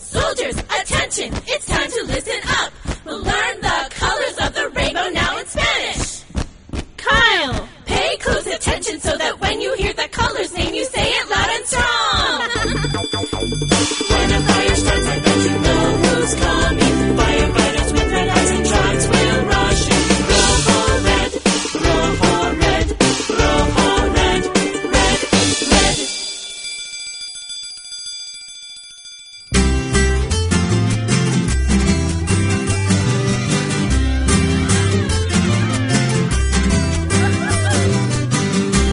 Soldiers, attention! It's time to listen up! We'll learn the colors of the rainbow now in Spanish! Kyle! Pay close attention so that